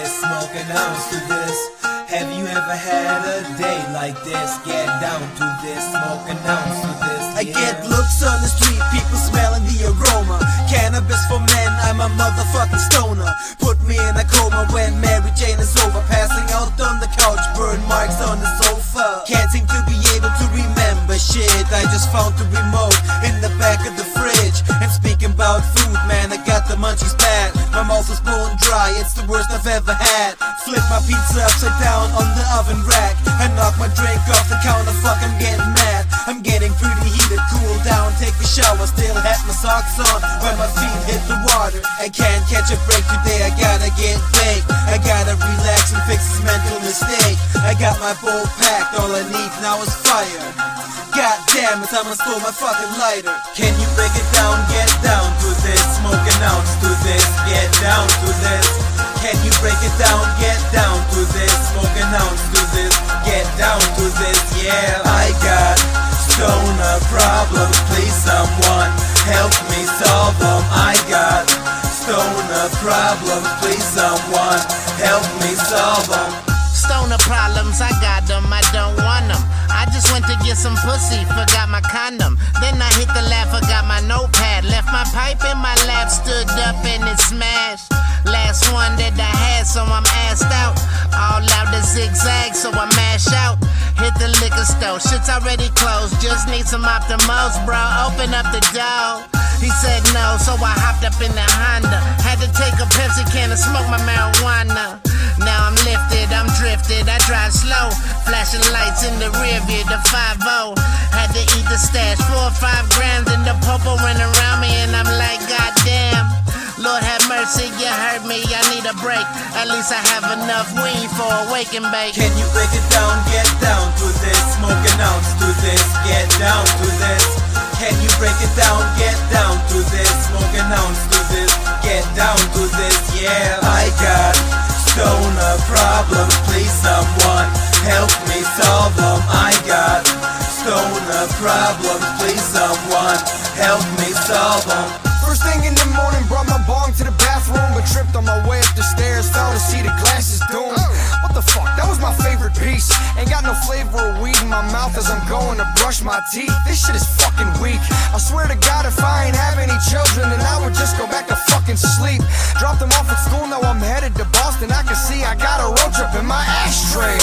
this, smoke an ounce to this. Have you ever had a day like this? Get down to this, smoke an ounce to this. I get looks on the street, people smelling the aroma. Cannabis for men, I'm a motherfucking stoner. Put me in a coma when Mary Jane is over. Passing out on the couch, burn marks on the sofa. Can't seem to be able to remember shit. I just found the remote in the back of the fridge. And speaking about food, man, I got the munchies bad. My mouth is bone dry, it's the worst I've ever had. Flip my pizza upside down on the oven rack. I knock my drink off the counter, fuck, I'm getting mad. I'm getting pretty heated, cool down, take a shower. Still have my socks on when my feet hit the water. I can't catch a break today, I gotta get baked. I gotta relax and fix this mental mistake. I got my bowl packed, all I need now is fire. God damn it, I'ma store my fucking lighter. Can you break it down, get down to this? Smoke an ounce to this, get down to this. Can you break it down, get down to this? Smoke an ounce to this, get down to this. Yeah, I got stoner problems, please someone help me solve them. I got stoner problems, please someone help me solve them. Stoner problems, I got them, I don't want them. I just went to get some pussy, forgot my condom. Then I hit the lab, forgot my notepad. Left my pipe in my lap, stood up and it smashed. Last one that I had, so I'm assed out. All out the zigzag, so I mash out. Hit the liquor store, shit's already closed. Just need some Optimos, bro, open up the door. He said no, so I hopped up in the Honda. Had to take a Pepsi can and smoke my marijuana. Now I'm lifted, I'm drifted, I drive slow. Flashing lights in the rear view, the 5-0. Had to eat the stash, 4 or 5 grams, and the popo ran around me, and I'm like, goddamn. Lord have mercy, you hurt me, I need a break. At least I have enough weed for a wake and bake. Can you break it down, get down to this? Smoke an ounce to this, get down to this. Can you break it down, get down to this? Smoke an ounce to this, get down to this. Yeah, I got stoner problems, please someone help me solve them. I got stoner problems, please someone help me solve them. First thing in the morning, brought my bong to the bathroom, but tripped on my way up the stairs, fell to see the glasses doomed. What the fuck, that was my favorite piece. Ain't got no flavor of weed in my mouth as I'm going to brush my teeth. This shit is fucking weak. I swear to God, if I ain't have any children, then I would just go back to fucking sleep. Dropped them off at school, now I'm headed to Boston. I can see I got a road trip in my ashtray.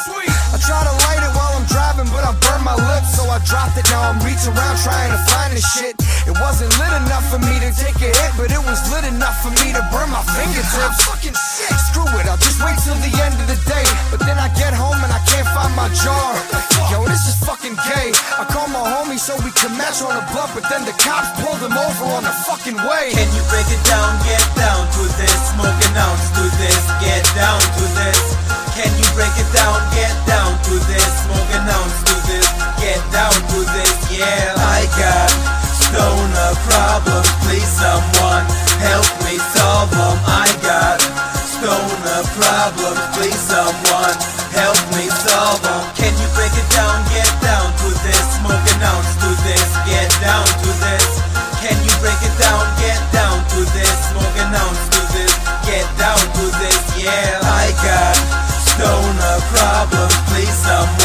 I try to light it while I'm driving, but I burned my lips, so I dropped it. Now I'm reaching around trying to find this shit. It wasn't lit enough for me to take a hit, but it was lit enough for me to burn my fingertips. Fucking sick. Screw it, I'll just wait till the end of the day. But then I get home and I can't find my jar. Yo, this is fucking gay. I call my homie so we can match on a blunt, but then the cops pulled him over on the fucking way. Can you break it down, get down to this? Smoke an ounce to this, get down to this. Can you break it down, get down to this? Smoke an ounce to this, get down to this. Yeah, I got stoner problems, please someone help me solve them. I got stoner problems, please someone help me solve them. Can you break it down, get down to this? Smoke an ounce to this, get down to this. Can you break it down, get down to this? Smoke an ounce to this, get down to this. Yeah, I got stoner problems, please someone